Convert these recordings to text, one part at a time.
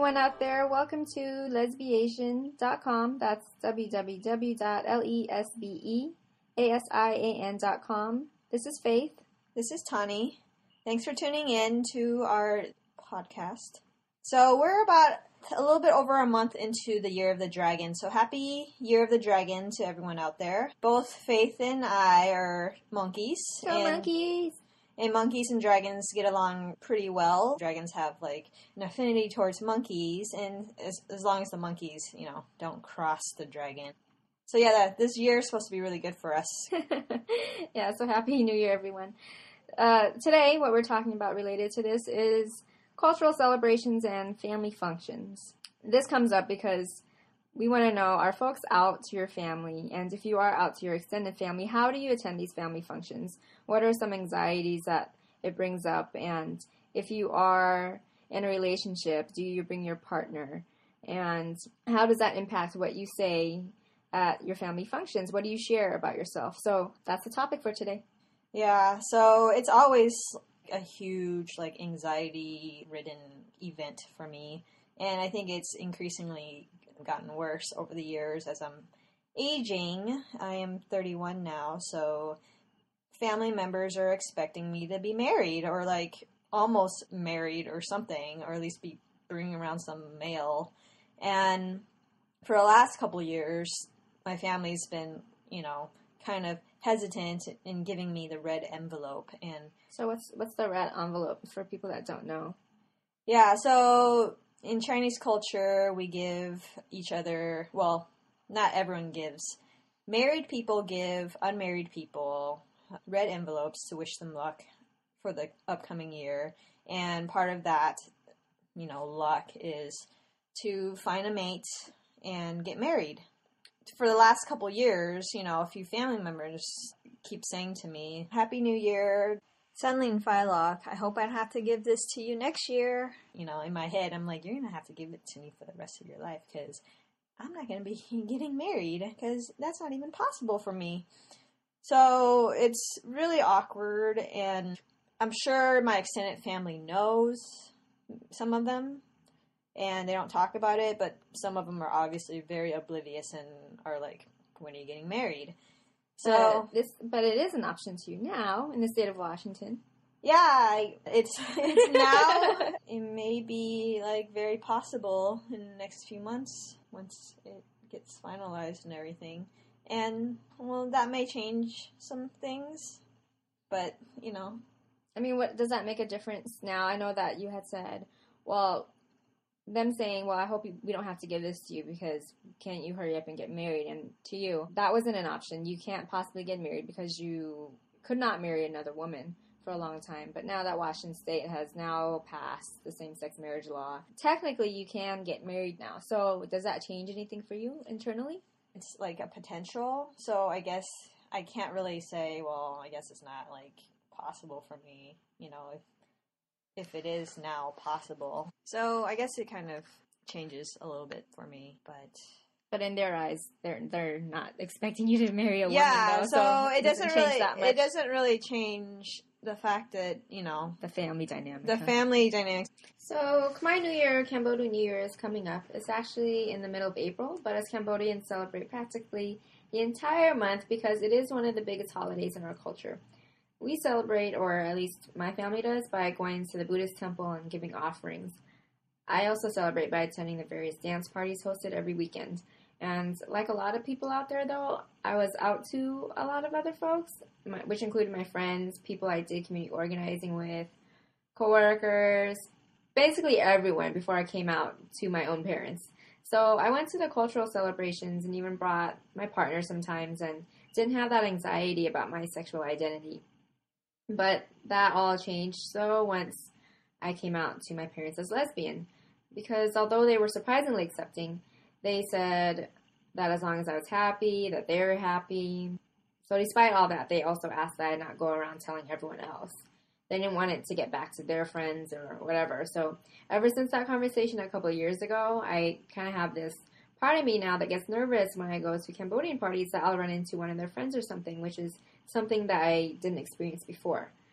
everyone out there. Welcome to lesbiation.com. That's www.lesbeasian.com. This is Faith. This is Tani. Thanks for tuning in to our podcast. So we're about a little bit over a month into the Year of the Dragon. So happy Year of the Dragon to everyone out there. Both Faith and I are monkeys. Go monkeys! And monkeys and dragons get along pretty well. Dragons have, like, an affinity towards monkeys, and as long as the monkeys, you know, don't cross the dragon. So, yeah, this year is supposed to be really good for us. Yeah, so Happy New Year, everyone. Today, what we're talking about related to this is cultural celebrations and family functions. This comes up because we want to know, are folks out to your family? And if you are out to your extended family, how do you attend these family functions? What are some anxieties that it brings up? And if you are in a relationship, do you bring your partner? And how does that impact what you say at your family functions? What do you share about yourself? So that's the topic for today. Yeah, so it's always a huge, like, anxiety-ridden event for me. And I think it's increasingly gotten worse over the years as I'm aging. I am 31 now, so family members are expecting me to be married or, like, almost married or something, or at least be bringing around some mail. And for the last couple of years, my family's been, you know, kind of hesitant in giving me the red envelope. And so what's the red envelope for people that don't know? Yeah, so in Chinese culture, we give each other, well, not everyone gives. Married people give unmarried people red envelopes to wish them luck for the upcoming year. And part of that, you know, luck is to find a mate and get married. For the last couple years, you know, a few family members keep saying to me, Happy New Year, Sunling Phylock, I hope I don't have to give this to you next year. You know, in my head, I'm like, you're going to have to give it to me for the rest of your life, because I'm not going to be getting married, because that's not even possible for me. So it's really awkward, and I'm sure my extended family knows, some of them, and they don't talk about it, but some of them are obviously very oblivious and are like, when are you getting married? So, but it is an option to you now in the state of Washington. Yeah, it's now. It may be, like, very possible in the next few months once it gets finalized and everything. And, well, that may change some things, but, you know. I mean, what does that make a difference now? I know that you had said, well, them saying, well, I hope we don't have to give this to you because can't you hurry up and get married? And to you, that wasn't an option. You can't possibly get married because you could not marry another woman for a long time. But now that Washington State has now passed the same-sex marriage law, technically you can get married now. So does that change anything for you internally? It's like a potential. So I guess I can't really say, well, I guess it's not, like, possible for me, you know, if it is now possible. So I guess it kind of changes a little bit for me, but in their eyes, they're not expecting you to marry a woman. Yeah, though, so it doesn't really change the fact that, you know, the family dynamic. Family dynamics. So Khmer New Year, Cambodian New Year is coming up. It's actually in the middle of April, but as Cambodians celebrate practically the entire month because it is one of the biggest holidays in our culture. We celebrate, or at least my family does, by going to the Buddhist temple and giving offerings. I also celebrate by attending the various dance parties hosted every weekend. And like a lot of people out there, though, I was out to a lot of other folks, which included my friends, people I did community organizing with, coworkers, basically everyone before I came out to my own parents. So I went to the cultural celebrations and even brought my partner sometimes and didn't have that anxiety about my sexual identity. But that all changed so once I came out to my parents as lesbian. Because although they were surprisingly accepting, they said that as long as I was happy, that they were happy. So despite all that, they also asked that I not go around telling everyone else. They didn't want it to get back to their friends or whatever. So ever since that conversation a couple of years ago, I kind of have this part of me now that gets nervous when I go to Cambodian parties that I'll run into one of their friends or something, which is something that I didn't experience before.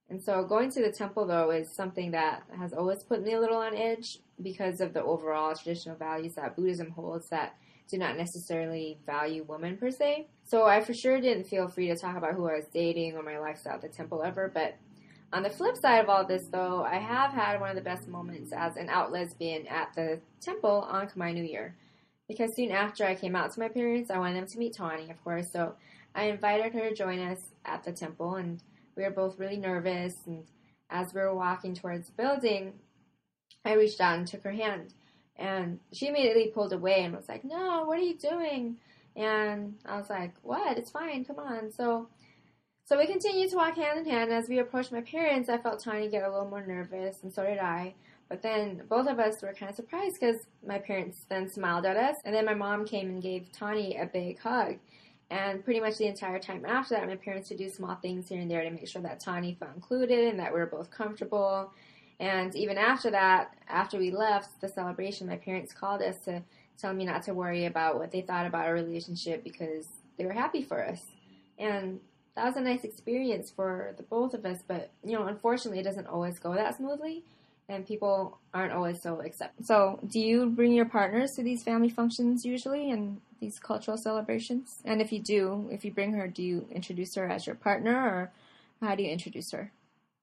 And so going to the temple, though, is something that has always put me a little on edge because of the overall traditional values that Buddhism holds that do not necessarily value women per se. So I for sure didn't feel free to talk about who I was dating or my lifestyle at the temple ever. But on the flip side of all this, though, I have had one of the best moments as an out lesbian at the temple on Khmer New Year. Because soon after I came out to my parents, I wanted them to meet Tawny, of course. So I invited her to join us at the temple, and we were both really nervous, and as we were walking towards the building, I reached out and took her hand. And she immediately pulled away and was like, "No, what are you doing?" And I was like, "What? It's fine, come on." So we continued to walk hand in hand. As we approached my parents, I felt Tawny get a little more nervous, and so did I. But then both of us were kind of surprised because my parents then smiled at us, and then my mom came and gave Tawny a big hug. And pretty much the entire time after that, my parents would do small things here and there to make sure that Tawny felt included and that we were both comfortable. And even after that, after we left the celebration, my parents called us to tell me not to worry about what they thought about our relationship because they were happy for us. And that was a nice experience for the both of us. But, unfortunately, it doesn't always go that smoothly. And people aren't always so accepting. So, do you bring your partners to these family functions usually and these cultural celebrations? And if you bring her, do you introduce her as your partner, or how do you introduce her?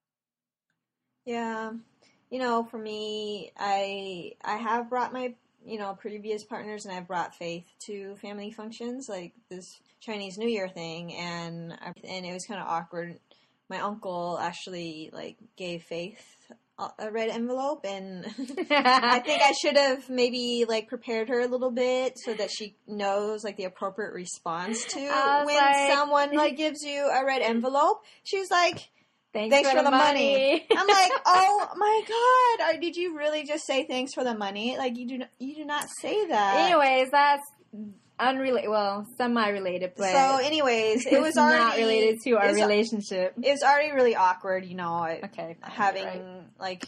Yeah, for me, I have brought my previous partners, and I've brought Faith to family functions like this Chinese New Year thing, and it was kind of awkward. My uncle actually gave Faith a red envelope, and I think I should have maybe prepared her a little bit so that she knows the appropriate response to when someone gives you a red envelope. She was like, Thanks for the money. I'm like, oh my God, did you really just say thanks for the money? You do not say that. Anyways, that's unrelated. Well, semi-related, but so anyways, it was already not related to our relationship. It was already really awkward, Okay, having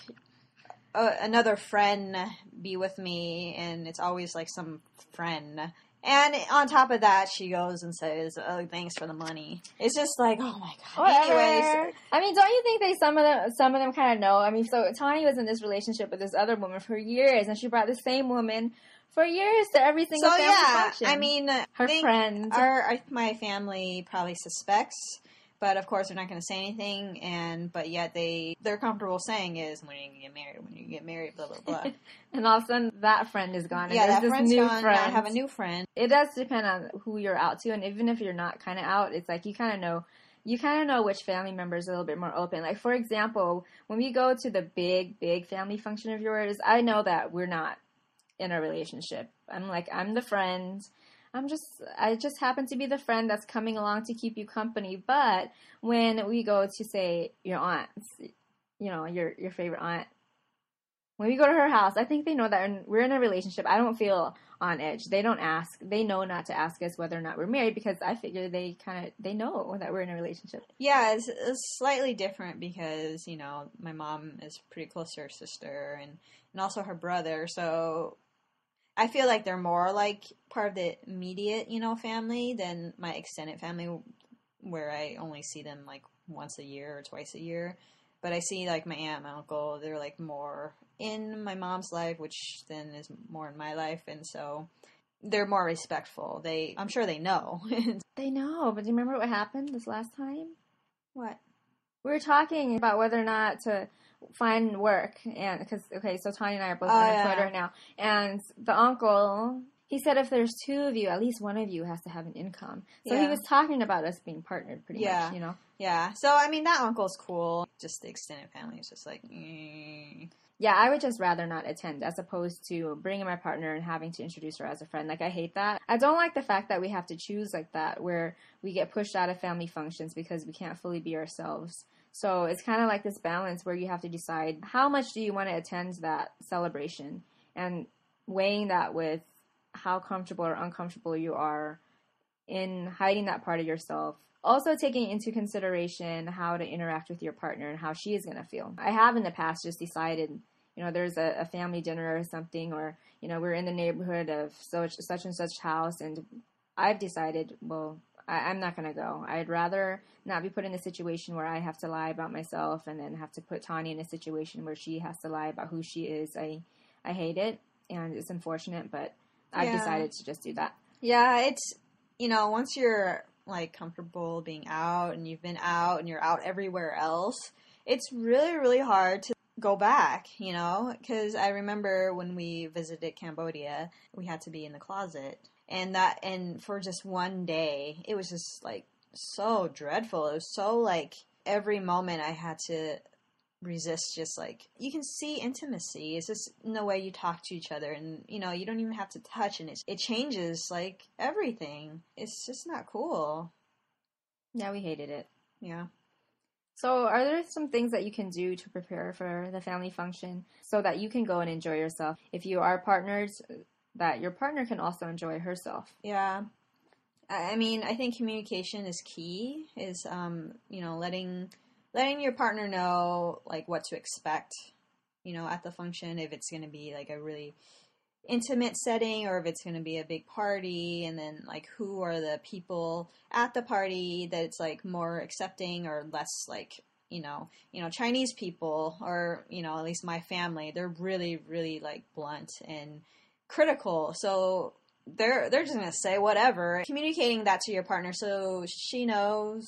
another friend be with me, and it's always some friend. And on top of that, she goes and says, "Oh, thanks for the money." It's just oh my God. Anyways, don't you think some of them kind of know? So Tawny was in this relationship with this other woman for years, and she brought the same woman for years to every single family function. Her friends. My family probably suspects, but of course they're not going to say anything. But yet they're comfortable saying is when you get married, blah blah blah. And all of a sudden that friend is gone. Yeah, that friend's gone. Now I have a new friend. It does depend on who you're out to, and even if you're not kind of out, it's you kind of know. You kind of know which family member is a little bit more open. For example, when we go to the big family function of yours, I know that we're not in a relationship. I'm the friend. I just happen to be the friend that's coming along to keep you company. But when we go to, say, your aunt's, your favorite aunt, when we go to her house, I think they know that we're in a relationship. I don't feel on edge. They don't ask. They know not to ask us whether or not we're married because I figure they know that we're in a relationship. Yeah, it's slightly different because, my mom is pretty close to her sister and also her brother. So I feel like they're more part of the immediate, family than my extended family where I only see them once a year or twice a year. But I see my aunt and my uncle, they're more in my mom's life, which then is more in my life. And so they're more respectful. I'm sure they know. They know, but do you remember what happened this last time? What? We were talking about whether or not to find work, and so Tawny and I are both unemployed right now, and the uncle, he said if there's two of you, at least one of you has to have an income. So he was talking about us being partnered pretty much, Yeah, so that uncle's cool. Just the extended family is just Yeah, I would just rather not attend as opposed to bringing my partner and having to introduce her as a friend. I hate that. I don't like the fact that we have to choose like that, where we get pushed out of family functions because we can't fully be ourselves. So it's kind of like this balance where you have to decide how much do you want to attend that celebration and weighing that with how comfortable or uncomfortable you are in hiding that part of yourself. Also taking into consideration how to interact with your partner and how she is going to feel. I have in the past just decided, there's a family dinner or something, or, we're in the neighborhood of such and such house, and I've decided, well, I'm not going to go. I'd rather not be put in a situation where I have to lie about myself and then have to put Tanya in a situation where she has to lie about who she is. I hate it, and it's unfortunate, but I've decided to just do that. Yeah, it's, once you're, like, comfortable being out and you've been out and you're out everywhere else, it's really, really hard to go back, because I remember when we visited Cambodia, we had to be in the closet. And for just one day, it was just, like, so dreadful. It was so, like, every moment I had to resist, just, like, you can see intimacy. It's just in the way you talk to each other, and, you don't even have to touch, and it changes, like, everything. It's just not cool. Yeah, we hated it. Yeah. So are there some things that you can do to prepare for the family function so that you can go and enjoy yourself? If you are partners, that your partner can also enjoy herself. Yeah. I mean, I think communication is key, is, letting your partner know, like, what to expect, at the function, if it's going to be, like, a really intimate setting or if it's going to be a big party, and then, like, who are the people at the party that it's, like, more accepting or less, like, Chinese people, or, at least my family, they're really, really, like, blunt and critical, so they're just gonna say whatever. Communicating that to your partner so she knows,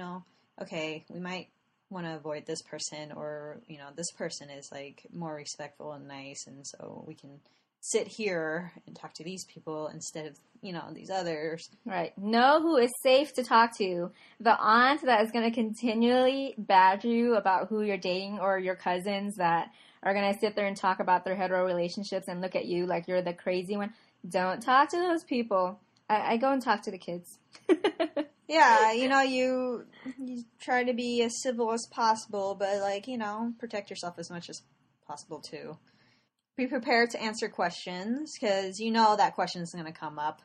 okay, we might want to avoid this person, or this person is, like, more respectful and nice, and so we can sit here and talk to these people instead of these others. Right. Know who is safe to talk to. The aunt that is going to continually badger you about who you're dating, or your cousins that are going to sit there and talk about their hetero relationships and look at you like you're the crazy one. Don't talk to those people. I go and talk to the kids. Yeah, you try to be as civil as possible, but, like, protect yourself as much as possible, too. Be prepared to answer questions, because that question is going to come up.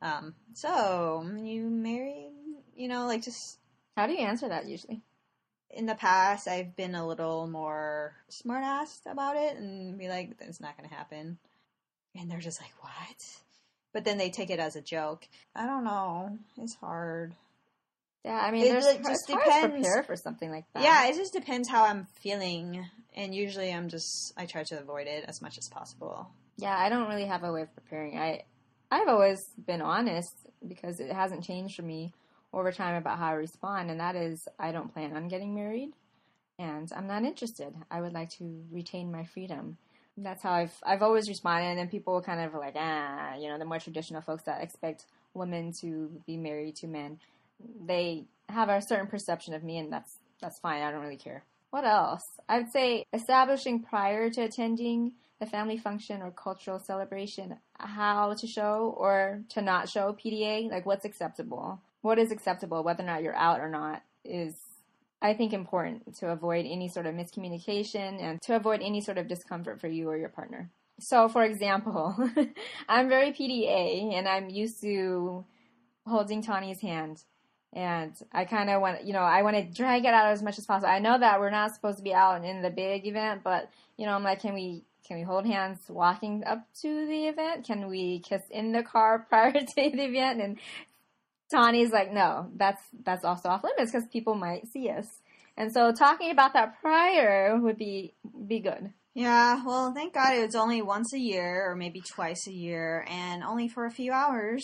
So, you married? Like, just... How do you answer that, usually? In the past, I've been a little more smart-assed about it and be like, it's not going to happen. And they're just like, what? But then they take it as a joke. I don't know. It's hard. Yeah, I mean, it just it's depends. Hard to prepare for something like that. Yeah, it just depends how I'm feeling. And usually I try to avoid it as much as possible. Yeah, I don't really have a way of preparing. I've always been honest, because it hasn't changed for me over time about how I respond, and that is, I don't plan on getting married, and I'm not interested. I would like to retain my freedom. That's how I've always responded, and then people kind of like, the more traditional folks that expect women to be married to men, they have a certain perception of me, and that's fine. I don't really care. What else? I would say establishing prior to attending the family function or cultural celebration how to show or to not show PDA, like what's acceptable. What is acceptable, whether or not you're out or not, is, I think, important to avoid any sort of miscommunication and to avoid any sort of discomfort for you or your partner. So, for example, I'm very PDA, and I'm used to holding Tanya's hand. And I kind of want, I want to drag it out as much as possible. I know that we're not supposed to be out in the big event, but, I'm like, can we hold hands walking up to the event? Can we kiss in the car prior to the event? And Tanya's like, no, that's also off limits because people might see us. And so talking about that prior would be good. Yeah, well, thank God it was only once a year or maybe twice a year and only for a few hours.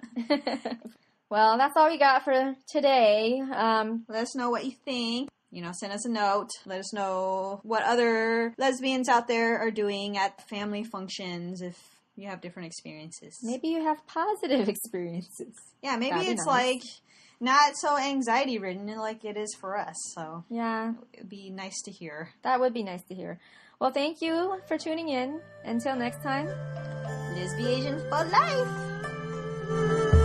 Well, that's all we got for today. Let us know what you think. Send us a note. Let us know what other lesbians out there are doing at family functions if you have different experiences. Maybe you have positive experiences. Yeah, maybe it's nice. Like not so anxiety ridden like it is for us. So yeah, it'd be nice to hear. That would be nice to hear. Well, thank you for tuning in. Until next time, Lesbian for life.